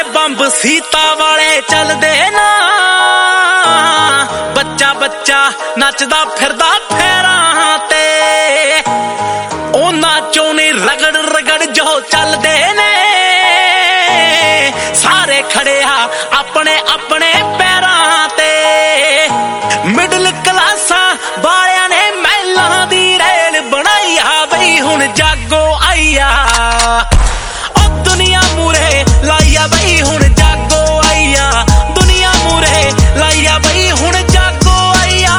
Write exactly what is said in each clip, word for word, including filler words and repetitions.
सारे बंब सीता वाले चलदे ना, बच्चा बच्चा नचदा फिरदा फेरां ते, उन्हां चों नी रगड़ रगड़ जो चलदे ने, सारे खड़िया अपने अपने पैरां ते। मिडल क्लासां वालियां ने महलां दी रेल बनाई आ बई हुण जागो आईया, ओ दुनिया मूरे लाईया बई हुण जागो आईया, दुनिया मूरे लाईया बई हुण जागो आईया।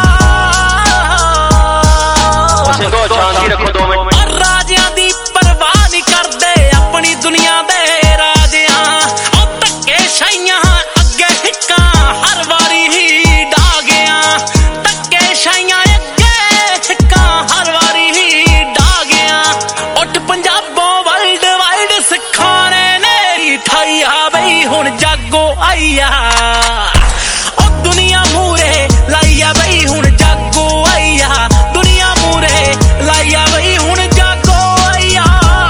राजियां दी परवाह नहीं करदे अपनी दुनिया दे राजियां, ओ धक्के शाइयां अगे हिक्कां हर वारी ही डागियां, धक्के शाइयां अगे हिक्कां हर वारी ही डागियां। उठ पंजाबों वर्ल्ड वाइड सिखाने ने ठाईया बई हुण जागो आईया, ओ दुनिया मूरे लाईया बई हुण जागो आईया, दुनिया मूरे लाईया बई हुण जागो आईया।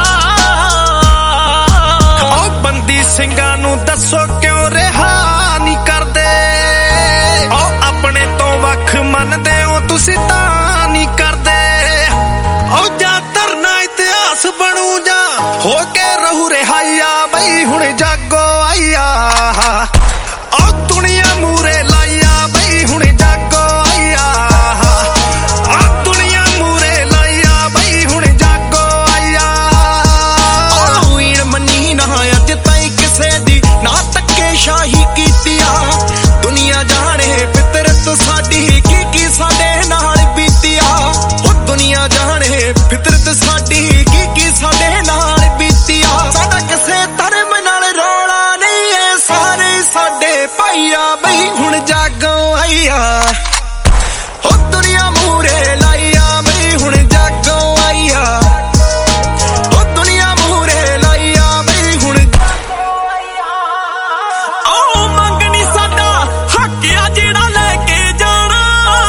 ओ बंदी ਸਿੰਘਾਂ ਨੂੰ ਦੱਸੋ क्यों रिहा नहीं करदे, ओ अपने तो वख मनदे हो तुसीं तां नहीं करदे, ओ जा धरना इतिहास बनू जा हो के रहू रिहाईया बई हुण जागो आईया, ओ दुनिया मूरे लाईया बई हुण जागो आईया, ओ दुनिया मूरे लाईया बई हुण जागो आईया। ओ वीर मनी ना अज ताईं किसे दी ना धक्के शाही कीतिया, दुनिया जाने फितरत साडी की की साडे नाल बीतिया, ओ दुनिया जाने फितरत साडी की की साडे नाल बीतिया। साडा किसे धर्म नाल रौला नहीं है, सारे साडे भाईया बई हुण जागो आईया, ओ दुनिया मूरे लाईया बई हुण जागो आईया, ओ दुनिया मूरे लाईया बई हुण जागो आईया। ओ मंगनी साडा हक आ जेड़ा लेके जाना,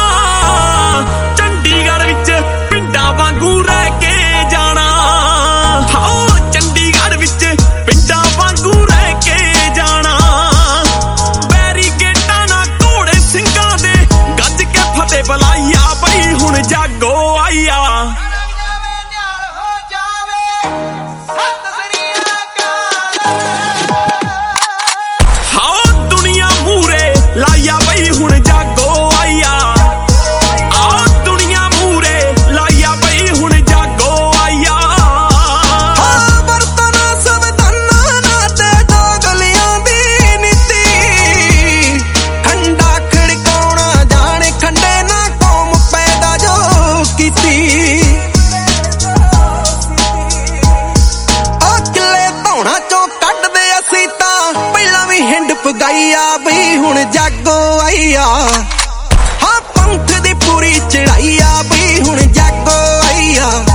चंडीगढ़ विच पिंडां वांगू रह के जाना, ओ चंडीगढ़ विच पिंडां वांगू रह के जाना। बैरीगेटां ना घोड़े ਸਿੰਘਾਂ दे गज के फतेह बलाईया बई हुण जागो आईया। आओ दुनिया मूरे लाईया बई हुण जागो आईया, आओ दुनिया मूरे लाईया बई हुण जागो आईया। बर्तना संविधानां नां ते दोगलियां दी नीति, ठंडा खड़काउणा जाने खंडे ना कौम पैदा जो कीती, ओ किले धौणा चों कड्डदे असीं तां पहिलां वी हिंड पगाईया बई हुण जागो आईया, हाँ पंथ दी पूरी चढ़ाईया बई हुण जागो आईया।